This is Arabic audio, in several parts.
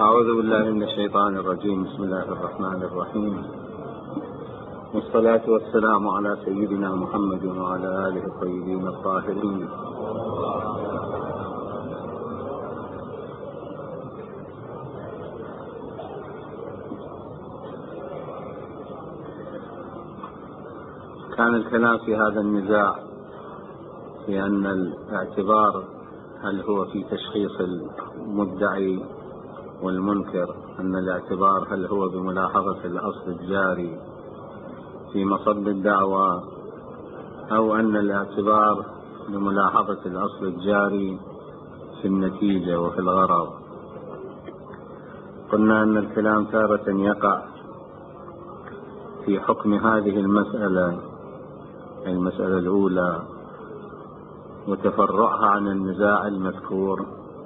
أعوذ بالله من الشيطان الرجيم. بسم الله الرحمن الرحيم، والصلاة والسلام على سيدنا محمد وعلى آله الطيبين الطاهرين. كان الكلام في هذا النزاع في أن الاعتبار هل هو في تشخيص المدعي والمنكر، أن الاعتبار هل هو بملاحظة الأصل الجاري في مصب الدعوى، أو أن الاعتبار بملاحظة الأصل الجاري في النتيجة وفي الغرض. قلنا أن الكلام تارة يقع في حكم هذه المسألة الأولى وتفرعها عن النزاع المذكور،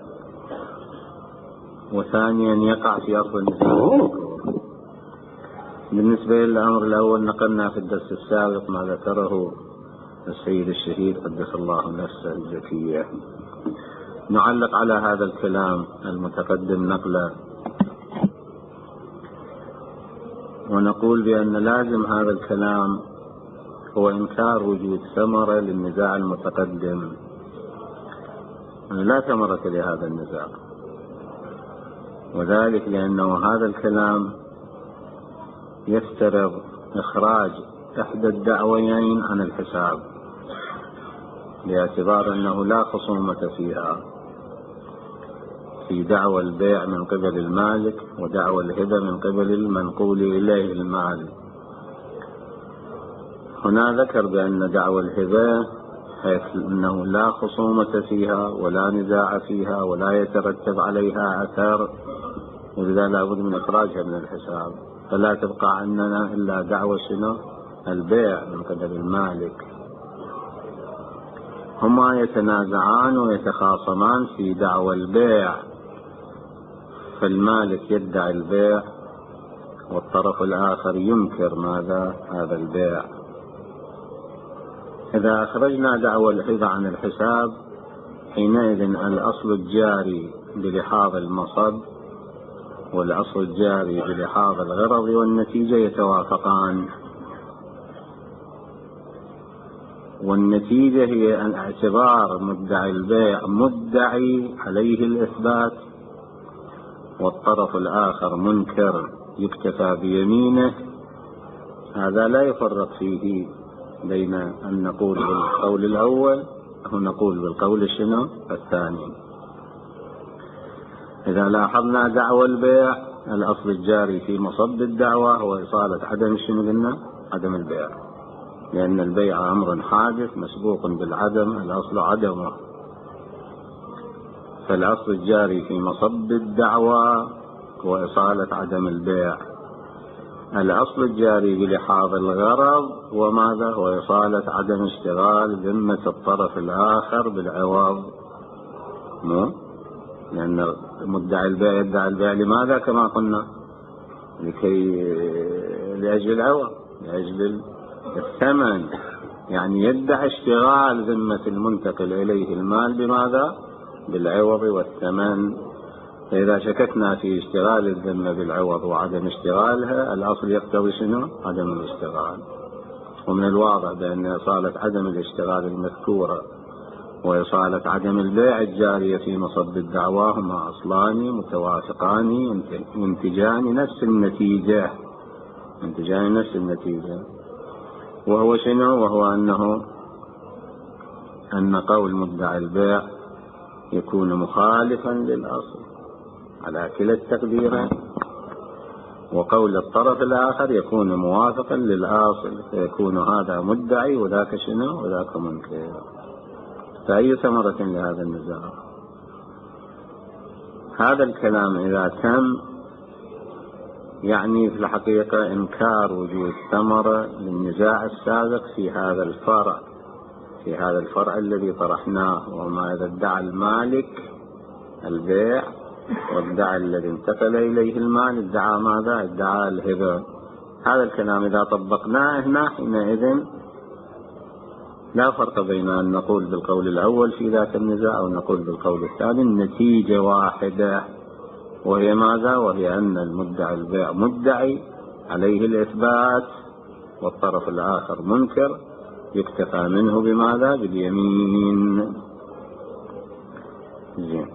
وثانيا يقع في أصل النزاع المذكور. بالنسبة للأمر الأول نقلنا في الدرس السابق ما ذكره السيد الشهيد قدس الله نفسه الزكية. نعلق على هذا الكلام المتقدم نقلا، ونقول بأن لازم هذا الكلام هو إنكار وجود ثمرة للنزاع المتقدم. لا ثمرة لهذا النزاع، وذلك لأنه هذا الكلام يفترض إخراج إحدى الدعويين عن الحساب، باعتبار أنه لا خصومة فيها، في دعوى البيع من قبل المالك ودعوى الهبة من قبل المنقول إليه المال. هنا ذكر بأن دعوى الهبة حيث أنه لا خصومة فيها ولا نزاع فيها ولا يترتب عليها أثر، ولذا لا بد من إخراجها من الحساب، فلا تبقى عندنا إلا دعوى شنو؟ البيع من قبل المالك. هما يتنازعان ويتخاصمان في دعوى البيع، فالمالك يدعي البيع والطرف الآخر ينكر ماذا؟ هذا البيع. إذا أخرجنا دعوى الهبة عن الحساب، حينئذ الأصل الجاري بلحاظ المصب والأصل الجاري بلحاظ الغرض والنتيجة يتوافقان، والنتيجة هي أن اعتبار مدعي البيع مدعي عليه الإثبات، والطرف الآخر منكر يكتفى بيمينه. هذا لا يفرق فيه بين أن نقول بالقول الأول أو نقول بالقول شنو الثاني. إذا لاحظنا دعوى البيع، الأصل الجاري في مصب الدعوة هو إصالة عدم شنو قلنا؟ عدم البيع، لأن البيع أمر حادث مسبوق بالعدم، الأصل عدمه، فالأصل الجاري في مصب الدعوة هو إصالة عدم البيع. الأصل الجاري بلحاظ الغرض وماذا؟ هو إصالة عدم اشتغال ذمة الطرف الآخر بالعوض. لأن مدعي البيع يدعي البيع لماذا؟ كما قلنا لأجل العوض، لأجل الثمن، يعني يدعي اشتغال ذمة المنتقل إليه المال بماذا؟ بالعوض والثمن. فإذا شككنا في اشتغال الذمة بالعوض وعدم اشتغالها، الأصل يقتضي شنو؟ عدم الاشتغال. ومن الواضح بأن إصالة عدم الاشتغال المذكورة وإصالة عدم البيع الجارية في مصب الدعوى هما أصلان متوافقان ينتجان نفس النتيجة، وهو شنو؟ وهو أن قول مدعي البيع يكون مخالفا للأصل على كلا التقديرين، وقول الطرف الآخر يكون موافقا للأصل، فيكون هذا مدعي وذاك شنو؟ وذاك منكر. فأي ثمرة لهذا النزاع؟ هذا الكلام إذا تم يعني في الحقيقة إنكار وجود ثمرة للنزاع السابق في هذا الفرع الذي طرحناه، وما إذا ادعى المالك البيع وادعى الذي انتقل إليه المال ادعى ماذا؟ ادعى الهبة. هذا الكلام إذا طبقناه هنا حينئذ لا فرق بين أن نقول بالقول الأول في ذاك النزاع أو نقول بالقول الثاني، النتيجة واحدة. وهي ماذا؟ وهي أن المدعي البيع مدعي عليه الإثبات والطرف الآخر منكر، يكتفى منه بماذا؟ باليمين. زين.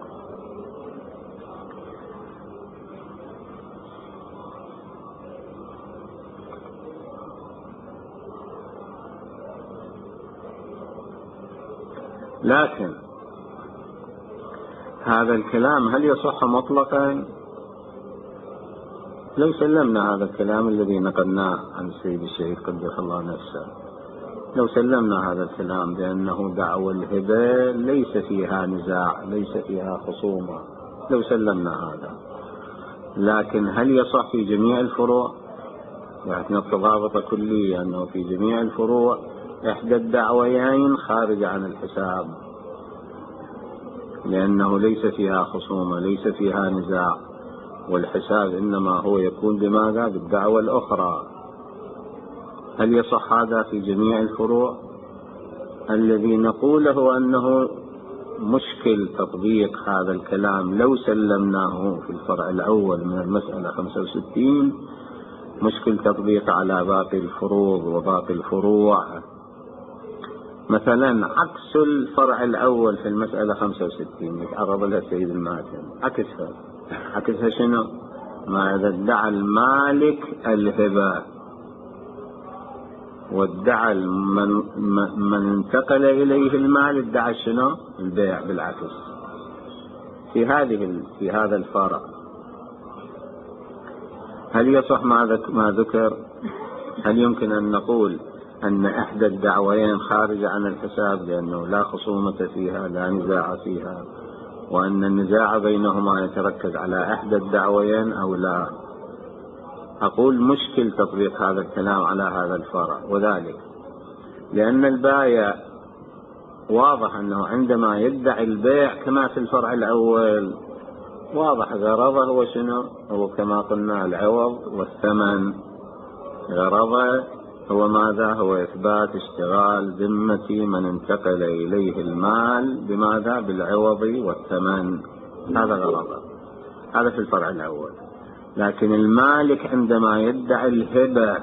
لكن هذا الكلام هل يصح مطلقا؟ لو سلمنا هذا الكلام الذي نقلناه عن السيد الشهيد قدس الله نفسه، لو سلمنا هذا الكلام بأنه دعوى الهبة ليس فيها نزاع، ليس فيها خصومة، لو سلمنا هذا، لكن هل يصح في جميع الفروع؟ يعني التضابط كليا أنه في جميع الفروع إحدى الدعويين خارج عن الحساب، لأنه ليس فيها خصومة، ليس فيها نزاع، والحساب إنما هو يكون بماذا؟ بالدعوة الأخرى. هل يصح هذا في جميع الفروع؟ الذي نقوله أنه مشكل تطبيق هذا الكلام لو سلمناه في الفرع الأول من المسألة 65، مشكل تطبيق على باقي الفروض وباقي الفروع. مثلا عكس الفرع الأول في المسألة 65 يتعرض لها السيد الماتن، عكسها شنو؟ ما إذا ادعى المالك الهبة وادعى من انتقل إليه المال ادعى شنو؟ البيع. بالعكس في هذا الفرع هل يصح ما ذكر؟ هل يمكن أن نقول أن إحدى الدعويين خارج عن الحساب لأنه لا خصومة فيها، لا نزاع فيها، وأن النزاع بينهما يتركز على إحدى الدعويين أو لا؟ أقول مشكل تطبيق هذا الكلام على هذا الفرع، وذلك لأن البائع واضح أنه عندما يدعي البيع كما في الفرع الأول واضح غرضه هو شنو؟ هو كما قلنا العوض والثمن. غرضه هو ماذا؟ هو إثبات اشتغال ذمة من انتقل إليه المال بماذا؟ بالعوض والثمن. هذا غرضه، هذا في الفرع الأول. لكن المالك عندما يدعي الهبة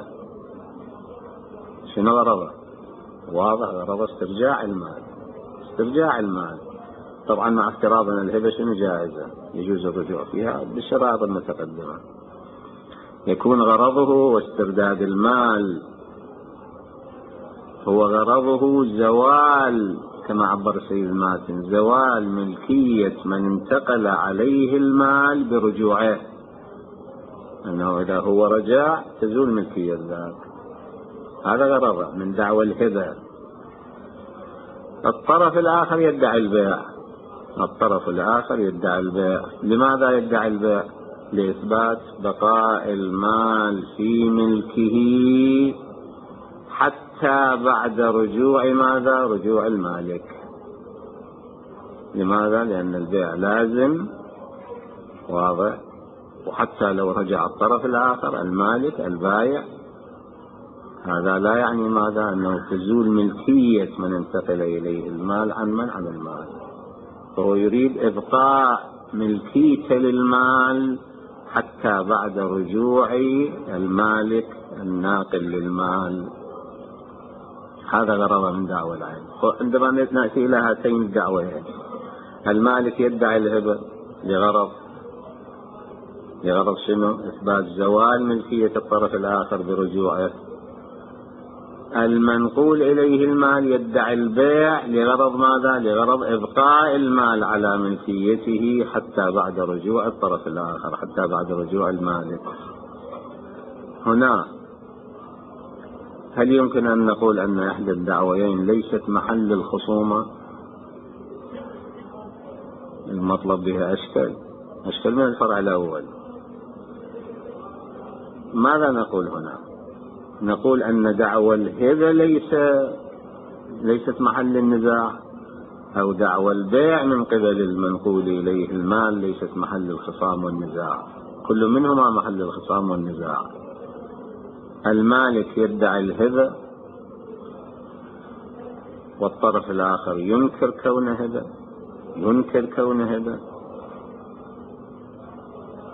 شنو غرضه؟ واضح غرضه استرجاع المال، استرجاع المال. طبعا مع افتراض أن الهبة شنو جائزة يجوز الرجوع فيها بالشرائط المتقدمة. يكون غرضه واسترداد المال، هو غرضه زوال كما عبر السيد الماتن، زوال ملكية من انتقل عليه المال برجوعه، أنه إذا هو رجع تزول ملكية ذاك. هذا غرضه من دعوى الهبة. الطرف الآخر يدعي البيع، الطرف الآخر يدعي البيع. لماذا يدعي البيع؟ لإثبات بقاء المال في ملكه حتى بعد رجوع ماذا؟ رجوع المالك. لماذا؟ لأن البيع لازم، واضح، وحتى لو رجع الطرف الآخر المالك البائع هذا لا يعني ماذا؟ أنه تزول ملكية من انتقل إليه المال عن من؟ عن المال. فهو يريد إبقاء ملكيته للمال حتى بعد رجوع المالك الناقل للمال. هذا غرض من دعوى العين. عندما نأتي إلى هاتين الدعوتين، المالك يدعي الهبة لغرض شنو؟ إثبات زوال ملكية الطرف الآخر برجوعه. المنقول إليه المال يدعي البيع لغرض ماذا؟ لغرض إبقاء المال على ملكيته حتى بعد رجوع الطرف الآخر، حتى بعد رجوع المالك. هنا هل يمكن أن نقول أن إحدى الدعويين ليست محل الخصومة؟ المطلب بها أشكل من الفرع الأول. ماذا نقول هنا؟ نقول أن دعوى الهبة ليست محل النزاع، أو دعوى البيع من قبل المنقول إليه المال ليست محل الخصام والنزاع. كل منهما محل الخصام والنزاع. المالك يدعي الهبة والطرف الآخر ينكر كونه هبة،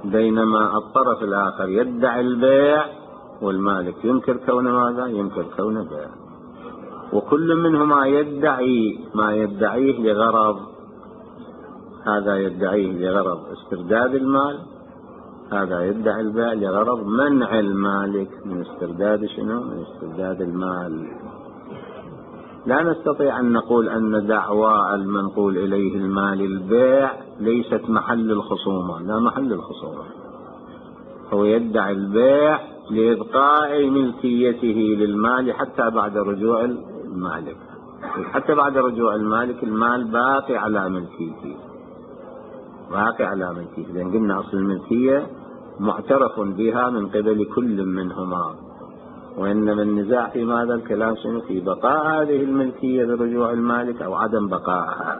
بينما الطرف الآخر يدعي البيع والمالك ينكر كون ماذا؟ ينكر كون بيع. وكل منهما يدعي ما يدعيه لغرض، هذا يدعيه لغرض استرداد المال، هذا يدعي البيع لغرض منع المالك من استرداد شنو؟ من استرداد المال. لا نستطيع أن نقول أن دعوى المنقول إليه المال البيع ليست محل الخصومة، لا محل الخصومة. هو يدعي البيع لإبقاء ملكيته للمال حتى بعد رجوع المالك، حتى بعد رجوع المالك المال باقي على ملكيته، باقي على ملكيته، لأن قلنا أصل الملكية معترف بها من قبل كل منهما، وإنما النزاع في ماذا؟ الكلام شنو؟ في بقاء هذه الملكية برجوع المالك أو عدم بقائها.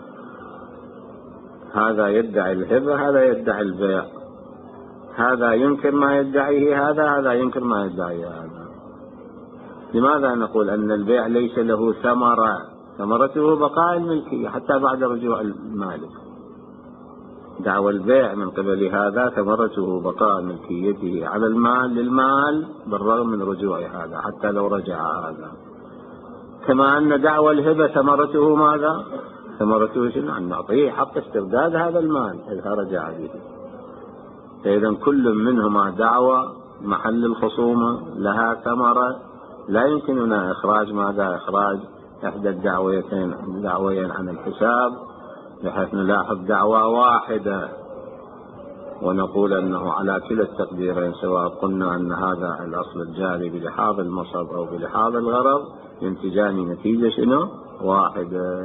هذا يدعي الهبة، هذا يدعي البيع، هذا ينكر ما يدعيه هذا ينكر ما يدعيه هذا. لماذا نقول أن البيع ليس له ثمرة؟ ثمرته بقاء الملكية حتى بعد رجوع المالك. دعوى البيع من قبل هذا ثمرته بقاء ملكيته على المال للمال بالرغم من رجوع هذا حتى لو رجع هذا. كما أن دعوى الهبة ثمرته ماذا؟ ثمرته شنو؟ أن نعطيه حق استرداد هذا المال إذا رجع به. فإذا كل منهما دعوى محل الخصومة لها ثمرة، لا يمكننا إخراج ماذا؟ إخراج إحدى الدعويين عن الحساب بحيث نلاحظ دعوى واحدة ونقول أنه على كلا التقديرين، سواء قلنا أن هذا الأصل الجاري بلحاظ المصب أو بلحاظ الغرض ينتجان نتيجة شنو؟ واحدة.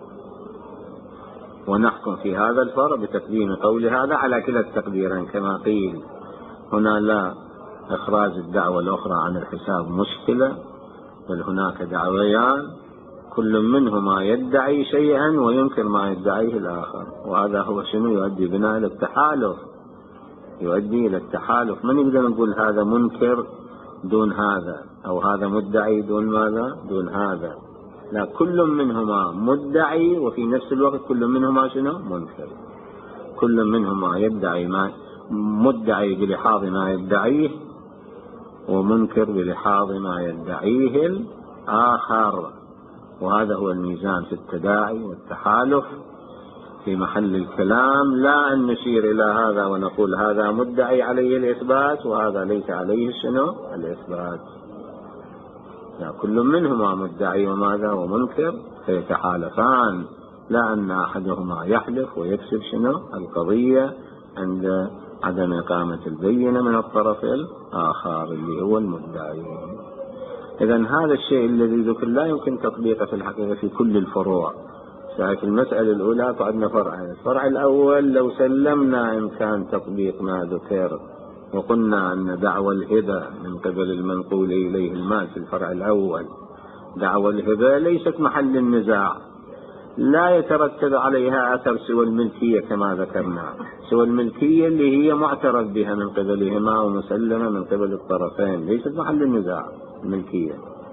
ونحكم في هذا الفرع بتقديم قول هذا على كلا التقديرين كما قيل. هنا لا إخراج الدعوة الأخرى عن الحساب مشكلة، بل هناك دعويان كل منهما يدعي شيئا وينكر ما يدعيه الآخر، وهذا هو شنو؟ يؤدي بنا إلى التحالف، يؤدي إلى التحالف. ما نقدر نقول هذا منكر دون هذا أو هذا مدعي دون ماذا؟ دون هذا. لا، كل منهما مدعي وفي نفس الوقت كل منهما شنو؟ منكر. كل منهما يدعي ما مدعي بلحاظ ما يدعيه ومنكر بلحاظ ما يدعيه الآخر. وهذا هو الميزان في التداعي والتحالف في محل الكلام، لا أن نشير إلى هذا ونقول هذا مدعي عليه الإثبات وهذا ليس عليه شنو؟ الإثبات. لا، كل منهما مدعي وماذا؟ ومنكر، فيتحالفان، لا أن أحدهما يحلف ويكسب شنو؟ القضية عند عدم إقامة البينة من الطرف الآخر اللي هو المدعي. إذن هذا الشيء الذي ذكر لا يمكن تطبيقه في الحقيقة في كل الفروع. في المسألة الأولى فعندنا فرعين. الفرع الأول لو سلمنا إمكان تطبيق ما ذكر وقلنا أن دعوى الهبة من قبل المنقول إليه المال في الفرع الأول، دعوى الهبة ليست محل النزاع، لا يترتب عليها أثر سوى الملكية كما ذكرنا، سوى الملكية اللي هي معترف بها من قبلهما ومسلمة من قبل الطرفين، ليست محل النزاع الملكية.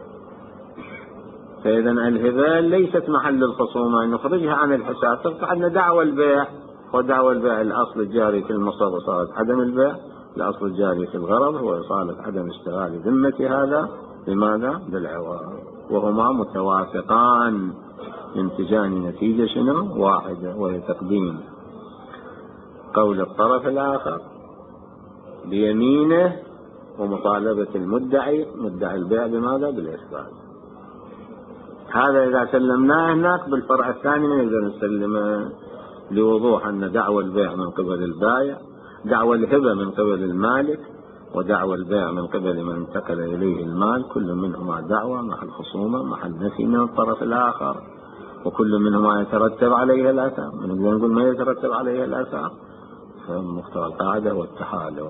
فإذا الهبة ليست محل الخصومة، نخرجها عن الحساب. تبقى عندنا دعوى البيع، ودعوى البيع الأصل الجاري في المصاب صارت عدم البيع، الأصل الجاري في الغرض هو إصالة عدم اشتغال ذمة هذا بماذا؟ بالعوض، وهما متوافقان ينتجان نتيجة شنو؟ واحدة، وهي تقديم قول الطرف الآخر بيمينه ومطالبة المدعي مدعي البيع بماذا؟ بالإثبات. هذا إذا سلمناه هناك بالفرع الثاني نقدر نسلمه لوضوح أن دعوى البيع من قبل البائع، دعوى الهبة من قبل المالك، ودعوى البيع من قبل من انتقل إليه المال، كل منهما دعوى محل خصومة محل نفي من الطرف الآخر، وكل منهما يترتب عليه الأثر. من نقول ما يترتب عليه الأثر فمقتضى القاعدة والتحالف.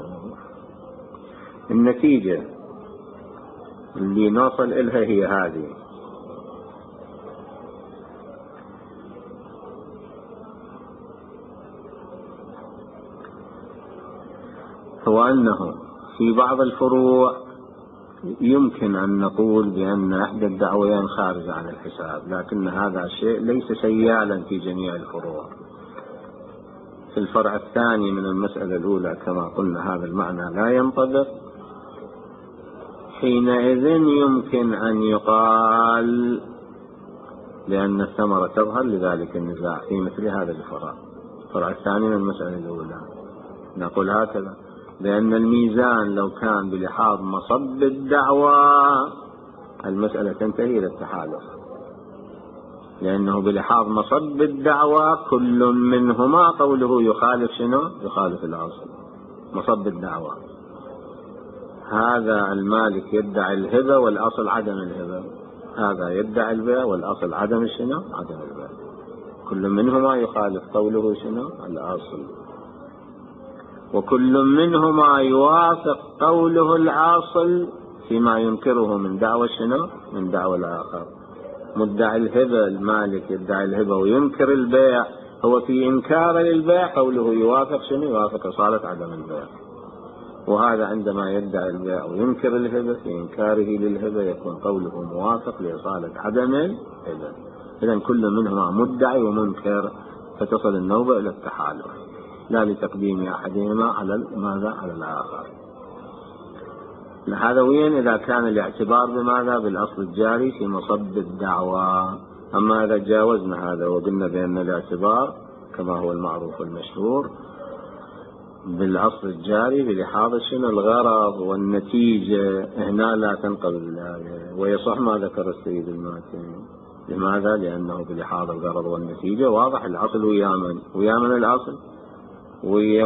النتيجة اللي نوصل إلها هي هذه: هو أنه في بعض الفروع يمكن أن نقول بأن إحدى الدعويين خارجة عن الحساب، لكن هذا الشيء ليس سيالا في جميع الفروع. في الفرع الثاني من المسألة الأولى كما قلنا هذا المعنى لا ينطبق، حينئذ يمكن أن يقال لأن الثمرة تظهر لذلك النزاع في مثل هذا الفرع. الفرع الثاني من المسألة الأولى نقول هكذا: لأن الميزان لو كان بلحاظ مصب الدعوى المسألة تنتهي إلى التحالف، لأنه بلحاظ مصب الدعوى كل منهما قوله يخالف شنو؟ يخالف الأصل. مصب الدعوى هذا المالك يدعي الهبة والأصل عدم الهبة، هذا يدعي البيع والأصل عدم شنو؟ عدم البيع. كل منهما يخالف قوله شنو؟ الأصل، وكل منهما يوافق قوله الأصل فيما ينكره من دعوى شنو؟ من دعوى الآخر. مدعي الهبة المالك يدعي الهبة وينكر البيع، هو في إنكار للبيع قوله يوافق شنو؟ يوافق إصالة عدم البيع. وهذا عندما يدعي البيع وينكر الهبة في إنكاره للهبة يكون قوله موافق لإصالة عدم الهبة. إذن كل منهما مدعي ومنكر، فتصل النوبة إلى التحالف لا لتقديم أحدهما على ماذا؟ على الآخر. هذا وين إذا كان الاعتبار بماذا؟ بالأصل الجاري في مصب الدعوى. أما إذا جاوزنا هذا وقلنا بأن الاعتبار كما هو المعروف والمشهور بالأصل الجاري بلحاظ شنو؟ الغرض والنتيجة، هنا لا تنقبل الآية ويصح ما ذكر السيد الماتن. لماذا؟ لأنه بلحاظ الغرض والنتيجة واضح الأصل ويا من الأصل ويا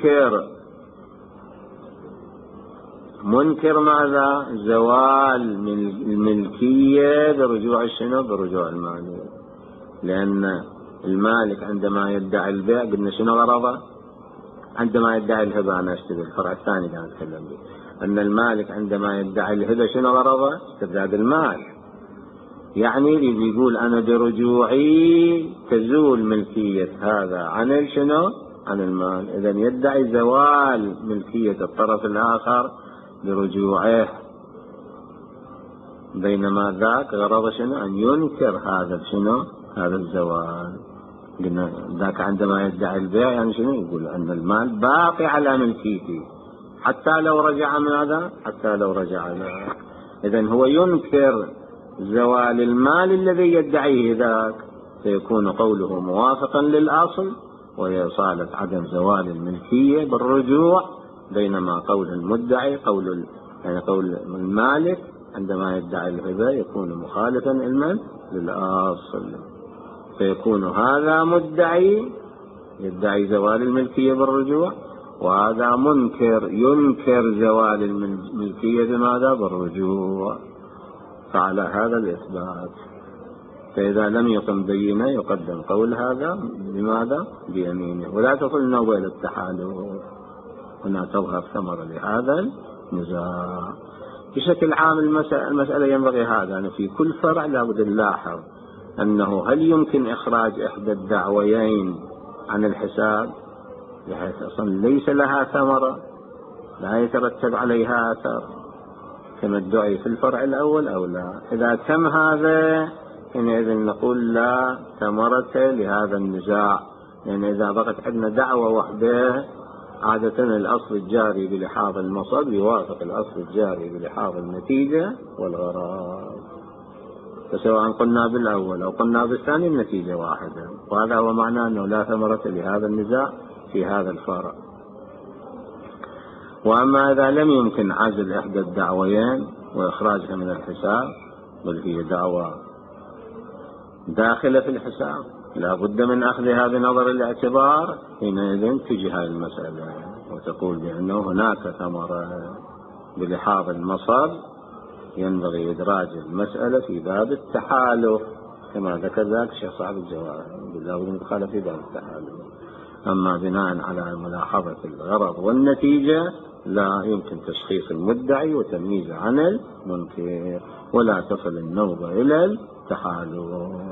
منكر ماذا؟ زوال من الملكية برجوع شنو؟ برجوع المالك. لأن المالك عندما يدعي البيع قلنا شنو غرضه؟ عندما يدعي الهبة، أنا أشتبه الفرع الثاني كان أتكلم به، أن المالك عندما يدعي الهبة شنو غرضه؟ استرداد المال. يعني اللي يقول أنا برجوعي تزول ملكية هذا عن شنو؟ عن المال. إذن يدعي زوال ملكية الطرف الآخر برجوعه، بينما ذاك غرض شنو؟ أن ينكر هذا شنو؟ هذا الزوال. قلنا ذاك عندما يدعي البيع يعني شنو؟ يقول أن المال باقي على ملكيتي حتى لو رجع ماذا؟ حتى لو رجع له. إذن هو ينكر زوال المال الذي يدعيه ذاك، فيكون قوله موافقا للأصل وهي إصالة عدم زوال الملكية بالرجوع، بينما قول المدعي قول المالك عندما يدعي الهبة يكون مخالفا للأصل. فيكون هذا مدعي يدعي زوال الملكية بالرجوع، وهذا منكر ينكر زوال الملكية بماذا؟ بالرجوع. فعلى هذا الإثبات فإذا لم يقم بينة يقدم قول هذا بماذا؟ بيمينه، ولا تصل نوبة إلى التحالف. هنا تظهر ثمرة لهذا النزاع. بشكل عام المسألة ينبغي هذا أن في كل فرع لابد نلاحظ أنه هل يمكن إخراج إحدى الدعويين عن الحساب بحيث أصلا ليس لها ثمرة لا يترتب عليها أثر كما ادعي في الفرع الأول أو لا؟ إذا تم هذا حينئذ نقول لا ثمرة لهذا النزاع، لأن إذا بقت عندنا دعوة واحدة عادة الأصل الجاري بلحاظ المصب يوافق الأصل الجاري بلحاظ النتيجة والغرض، فسواء قلنا بالأول أو قلنا بالثاني النتيجة واحدة. وهذا هو معنى أنه لا ثمرة لهذا النزاع في هذا الفرع. وأما إذا لم يمكن عزل إحدى الدعويين وإخراجها من الحساب بل هي دعوة داخلة في الحساب لا بد من أخذها بنظر الاعتبار، حينئذ تجي هذه المسألة وتقول بأنه هناك ثمرة بلحاظ المصب ينبغي إدراج المسألة في باب التحالف كما ذكر ذلك الشيخ صاحب الجواهر بالله ودخل في باب التحالف. أما بناء على ملاحظة الغرض والنتيجة لا يمكن تشخيص المدعي وتمييزه عن المنكر، ولا تصل النوبة إلى التحالف.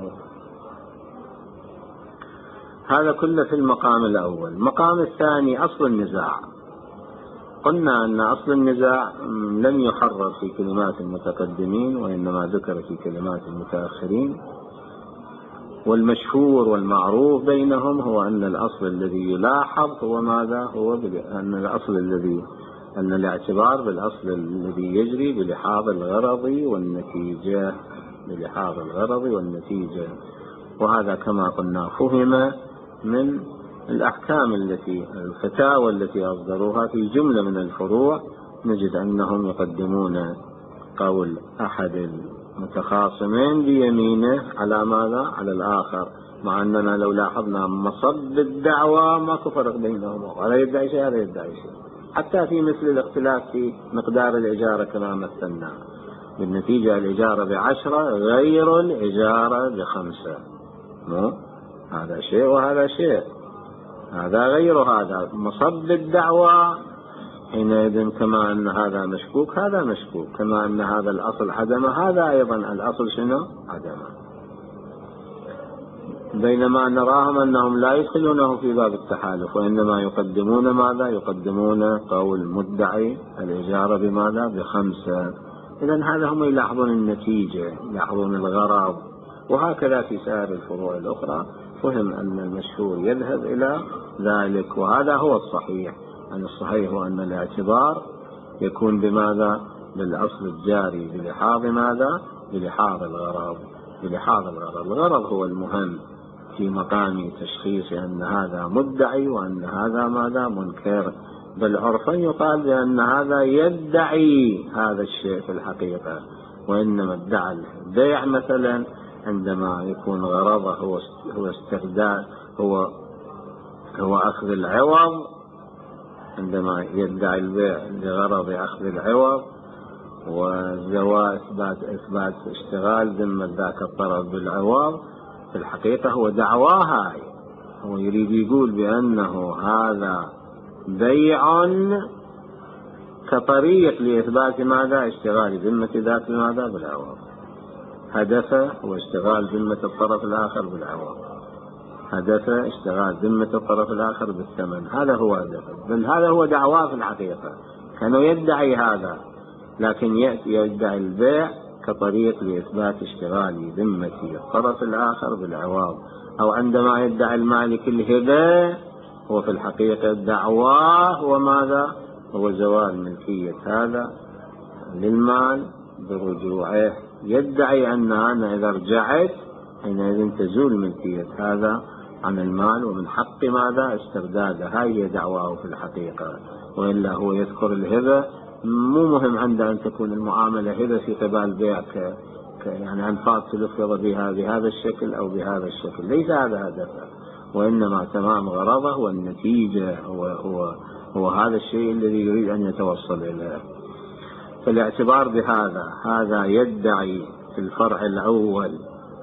هذا كله في المقام الأول. المقام الثاني أصل النزاع. قلنا أن أصل النزاع لم يحرر في كلمات المتقدمين وإنما ذكر في كلمات المتأخرين، والمشهور والمعروف بينهم هو أن الأصل الذي يلاحظ هو ماذا؟ هو أن الأصل الذي أن الاعتبار بالأصل الذي يجري بلحاظ الغرض والنتيجة، بلحاظ الغرض والنتيجة. وهذا كما قلنا فهم من الأحكام الفتاوى التي أصدروها في جملة من الفروع، نجد أنهم يقدمون قول أحد المتخاصمين بيمينه على ماذا؟ على الآخر، مع أننا لو لاحظنا مصب الدعوة ما فرق بينهم، ولا يدعي شيء هذا يدعي شيء، حتى في مثل الاختلاف في مقدار الإجارة كما مثلنا، بالنتيجة الإجارة ب10 غير الإجارة ب5، هذا شيء وهذا شيء، هذا غير هذا. مصب الدعوة حينئذ كما أن هذا مشكوك هذا مشكوك، كما أن هذا الأصل عدمه هذا أيضا الأصل شنو؟ عدمه. بينما نراهم أنهم لا يدخلونه في باب التحالف، وإنما يقدمون ماذا؟ يقدمون قول مدعي الإجارة بماذا؟ ب5. إذن هذا هم يلاحظون النتيجة، يلاحظون الغرض. وهكذا في سائر الفروع الأخرى فهم أن المشهور يذهب إلى ذلك، وهذا هو الصحيح. أن الصحيح هو أن الاعتبار يكون بماذا؟ بالأصل الجاري بلحاظ ماذا؟ بلحاظ الغرض، بلحاظ الغرض. الغرض هو المهم في مقام تشخيص أن هذا مدعي وأن هذا ماذا؟ منكر. بل عرفا يقال بأن هذا يدعي هذا الشيء في الحقيقة، وإنما ادعى البيع مثلا عندما يكون غرضه هو استرداد، هو أخذ العوض، عندما يدعي البيع لغرض أخذ العوض وزواء إثبات اشتغال ذمة ذاك الطرف بالعوض، في الحقيقة هو دعواها، هو يريد يقول بأنه هذا بيع كطريق لإثبات ماذا؟ اشتغال ذمة ذاك ماذا؟ بالعوض. هدفه هو اشتغال ذمة الطرف الآخر بالعوض، هدفه اشتغال ذمة الطرف الآخر بالثمن، هذا هو هدفه. بل هذا هو دعواه في الحقيقة، كانوا يدعي هذا، لكن يأتي يدعي البيع كطريق لإثبات اشتغال ذمة الطرف الآخر بالعوض. أو عندما يدعي المالك الهبة هو في الحقيقة دعواه هو ماذا؟ هو زوال ملكية هذا للمال برجوعه، يدعي أن أنا إذا رجعت حينئذ تزول ملكية هذا عن المال ومن حق ماذا؟ استرداده. هاي دعواه في الحقيقة. وإلا هو يذكر الهبة، مو مهم عنده أن تكون المعاملة هبة في قبال بيع يعني أنفاق تلفظ بها بهذا الشكل أو بهذا الشكل، ليس هذا هدفه، وإنما تمام غرضه والنتيجة هو هذا الشيء الذي يريد أن يتوصل إليه. فالاعتبار بهذا، هذا يدعي في الفرع الأول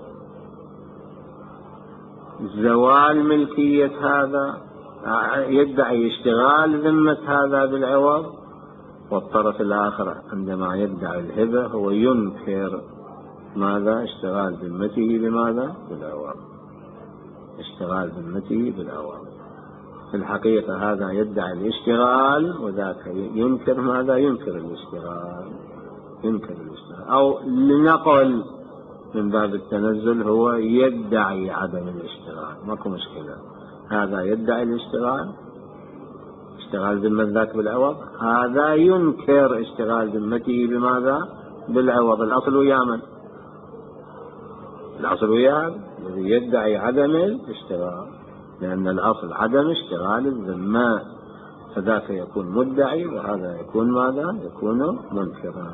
زوال ملكية هذا، يدعي اشتغال ذمة هذا بالعوض، والطرف الآخر عندما يدعي الهبة هو ينكر ماذا؟ اشتغال ذمته بماذا؟ بالعوض، اشتغال ذمته بالعوض. في الحقيقة هذا يدعي الاشتغال وذاك ينكر ماذا؟ ينكر الاشتغال، ينكر الاشتغال. أو لنقل من باب التنزل هو يدعي عدم الاشتغال، ماكو مشكلة. هذا يدعي الاشتغال، اشتغال ذمة ذاك بالعوض، هذا ينكر اشتغال ذمته بماذا؟ بالعوض. الأصل ويا من؟ الأصل ويا الذي يدعي عدم الاشتغال، لأن الأصل عدم اشتغال الذمة، فذاك يكون مدعي وهذا يكون ماذا؟ يكون منكرا.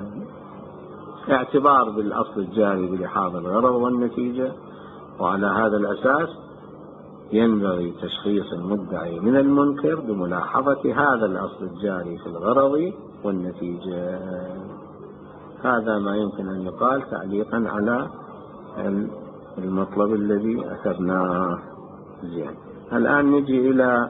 اعتبار بالأصل الجاري بلحاظ الغرض والنتيجة، وعلى هذا الأساس ينبغي تشخيص المدعي من المنكر بملاحظة هذا الأصل الجاري في الغرض والنتيجة. هذا ما يمكن أن يقال تعليقا على المطلب الذي أثرناه. زين، الآن نجي إلى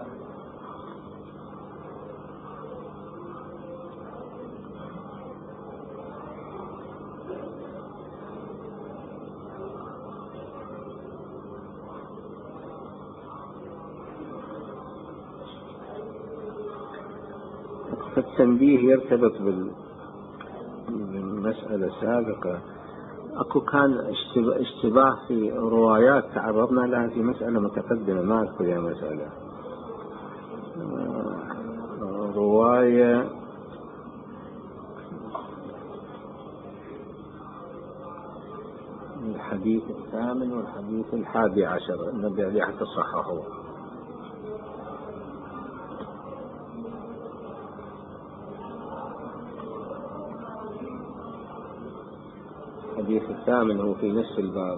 التنبيه، يرتبط بالمسألة السابقة. أكو كان اشتباه في روايات تعرضنا لها في مسألة متقدمة، ما أذكر يا مسألة. رواية الحديث 8 والحديث 11 النبي عليه حتى صححه. الحديث 8 هو في نصف الباب.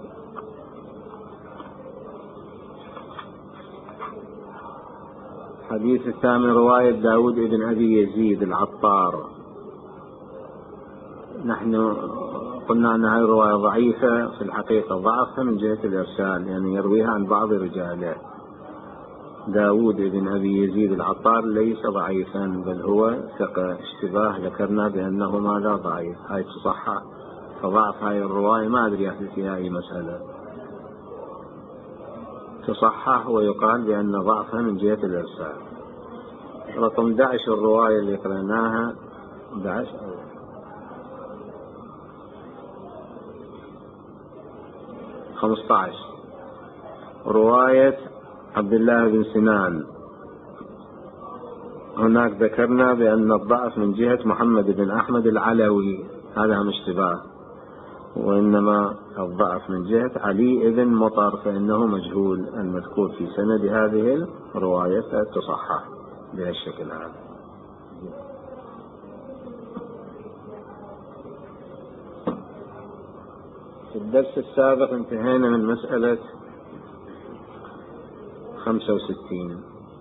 الحديث 8 رواية داود بن أبي يزيد العطار. نحن قلنا أن هذه الرواية ضعيفة، في الحقيقة ضعفها من جهة الإرسال، يعني يرويها عن بعض رجاله. داود بن أبي يزيد العطار ليس ضعيفا، بل هو ثقة. اشتباه ذكرنا بأنه ماذا ضعيف، هاي تصحح. فضعف هاي الرواية ما أدري يحدث فيها أي مسألة، تصحح ويقال بأن ضعفها من جهة الإرسال. رقم 11 الرواية اللي قرأناها 11 15 رواية عبد الله بن سنان. هناك ذكرنا بأن الضعف من جهة محمد بن أحمد العلوي، هذا هم اشتباه، وإنما الضعف من جهة علي بن مطر، فإنه مجهول المذكور في سند هذه الرواية، تصحح بهالشكل هذا. في الدرس السابق انتهينا من مسألة 65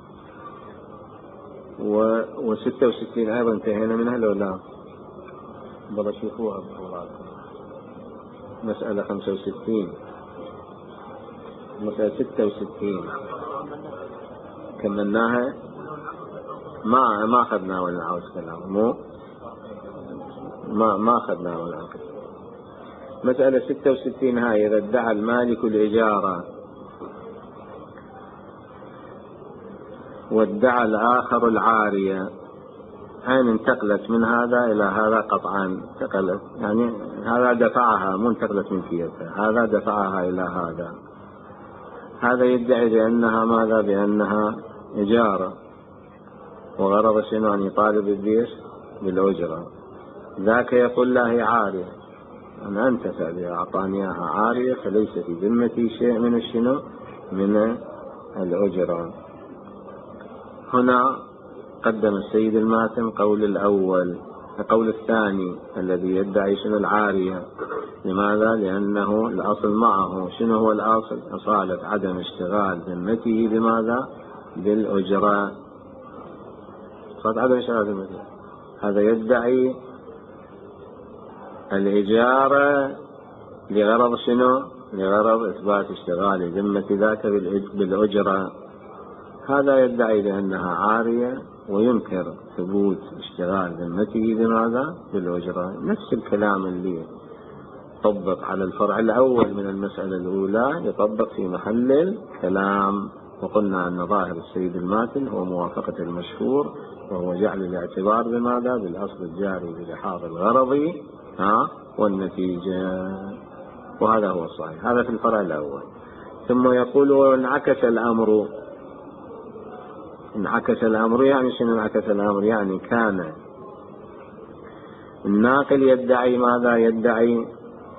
و66 أيضا انتهينا منها لو لا بلا شوفوها مسألة 65 مسألة 66 كملناها، ما أخذنا ولا عاوز كلام، ما أخذنا ولا عاوز. مسألة 66 هاي إذا ادعى المالك الإجارة وادعى الآخر العارية، أين انتقلت من هذا إلى هذا؟ قطعا انتقلت، يعني هذا دفعها، مو انتقلت من كيفها، هذا دفعها إلى هذا. هذا يدعي بأنها ماذا؟ بأنها إجارة، وغرض شنو؟ أن يطالب البيش بالأجرة. ذاك يقول لا هي عارية، أنا أنتفع بها، أعطانيها عارية، فليس في ذمتي شيء من الشنو؟ من الأجرة. هنا قدم السيد الماتم قول الأول. القول الثاني الذي يدعي شنو؟ العارية. لماذا؟ لأنه الأصل معه. شنو هو الأصل؟ أصالة عدم اشتغال ذمته بماذا؟ بالأجرة. صارت عدم اشتغال ذمته. هذا يدعي الإجارة لغرض شنو؟ لغرض إثبات اشتغال ذمة ذاك بالأجرة. هذا يدعي بأنها عارية وينكر ثبوت اشتغال ذمته بماذا؟ بالأجرة. نفس الكلام اللي طبق على الفرع الأول من المسألة الأولى يطبق في محل الكلام. وقلنا أن ظاهر السيد الماتن هو موافقة المشهور، وهو جعل الاعتبار بماذا؟ بالأصل الجاري بلحاظ الغرض والنتيجة، وهذا هو الصحيح. هذا في الفرع الأول. ثم يقول وانعكس الأمر. انعكس الأمر يعني شنو انعكس الأمر؟ يعني كان الناقل يدعي ماذا؟ يدعي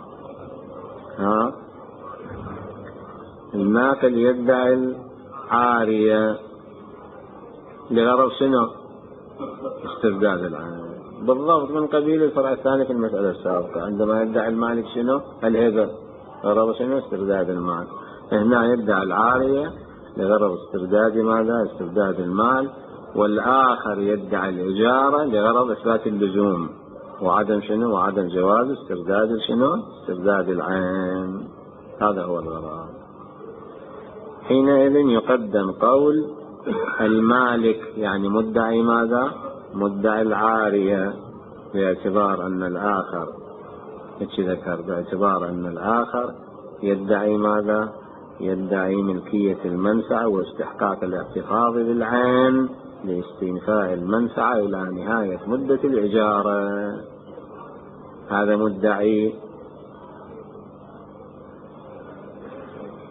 الناقل يدعي العارية لغرض شنو؟ استرداد العارية، بالضبط من قبيل الفرع الثاني في المسألة السابقة، عندما يدعي المالك شنو؟ الهبة، غرض شنو؟ استرداد المال. هنا يدعي العارية لغرض استرداد ماذا؟ استرداد المال. والآخر يدعي الإجارة لغرض إثبات اللزوم وعدم شنو؟ وعدم جواز استرداد شنو؟ استرداد العين. هذا هو الغرض. حينئذ يقدم قول المالك، يعني مدعي ماذا؟ مدعي العارية، باعتبار أن الآخر ذكر، باعتبار أن الآخر يدعي ماذا؟ يدعي ملكية المنفعة واستحقاق الاحتفاظ بالعين لاستنفاء المنفعة إلى نهاية مدة الإجارة. هذا مدعي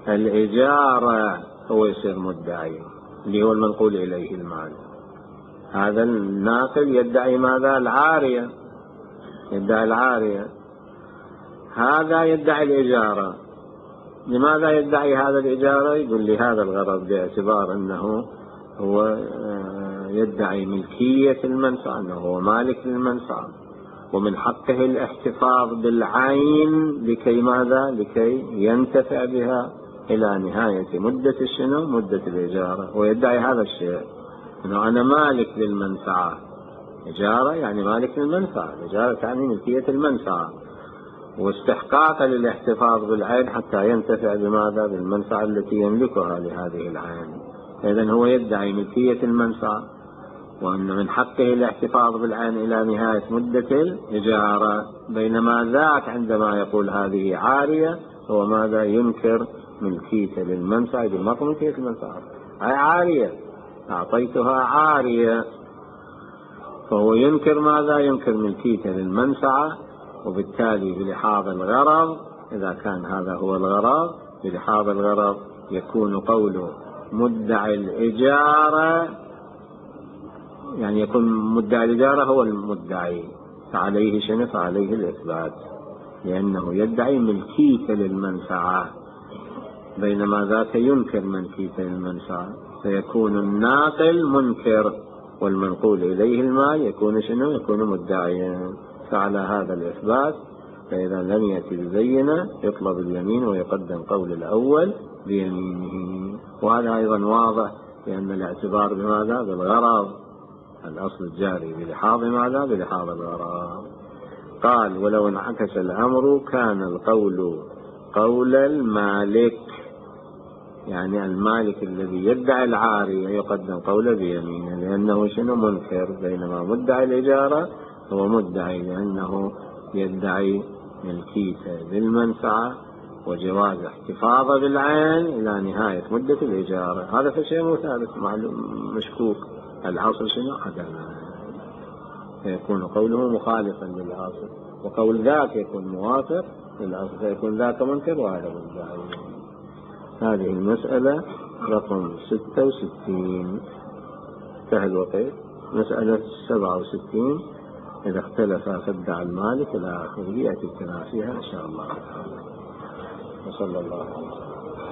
الإجارة هو يصير مدعي، اللي هو المنقول إليه المال. هذا الناقل يدعي ماذا؟ العارية، يدعي العارية. هذا يدعي الإجارة. لماذا يدعي هذا الإجارة؟ يقول لي هذا الغرض باعتبار أنه هو يدعي ملكية المنفعة، أنه هو مالك للمنفعة، ومن حقه الاحتفاظ بالعين لكي ماذا؟ لكي ينتفع بها إلى نهاية مدة الشنو؟ مدة الإجارة. ويدعي هذا الشيء، أنه أنا مالك للمنفعة. إجارة يعني مالك للمنفعة، الإجارة تعني ملكية المنفعة واستحقاق للاحتفاظ بالعين حتى ينتفع بماذا؟ بالمنفعة التي يملكها لهذه العين. إذن هو يدعي ملكية المنفعة، وأن من حقه الاحتفاظ بالعين إلى نهاية مدة الإجارة، بينما ذاك عندما يقول هذه عارية هو ماذا؟ ينكر ملكية للمنفعة. بمطلق ملكية المنفعة هي عارية، أعطيتها عارية، فهو ينكر ماذا؟ ينكر ملكية للمنفعة. وبالتالي بلحاظ الغرض، إذا كان هذا هو الغرض، بلحاظ الغرض يكون قوله مدعي الإجارة، يعني يكون مدعي الإجارة هو المدعي، فعليه شنو؟ فعليه الإثبات، لأنه يدعي ملكية للمنفعة، بينما ذاك ينكر ملكية للمنفعة، فيكون الناقل منكر والمنقول إليه المال يكون شنو؟ يكون مدعيا. فعلى هذا الإثبات، فإذا لم يأتي ببينة يطلب اليمين ويقدم قول الأول بيمينه. وهذا أيضا واضح، لأن الاعتبار بماذا؟ بالغرض، الأصل الجاري بلحاظ ماذا؟ بلحاظ الغرض. قال ولو انعكس الأمر كان القول قول المالك، يعني المالك الذي يدعي العارية يقدم قوله بيمينه، لأنه شنو؟ منكر، بينما مدعي الإجارة هو مدعي لأنه يدعي ملكية للمنفعة وجواز احتفاظ بالعين إلى نهاية مدة الإجارة. هذا فشيء مو ثابت، مشكوك، الأصل شنو؟ عدمه، فيكون قوله مخالفا للأصل، وقول ذاك يكون موافق للأصل، فيكون ذاك منكر وهذا مدعي. هذه المسألة رقم 66. انتهى الوقت. مسألة 67 إذا اختلف فادعى المالك إلى آخره، يأتي الكلام فيها إن شاء الله. وصلى الله عليه وسلم.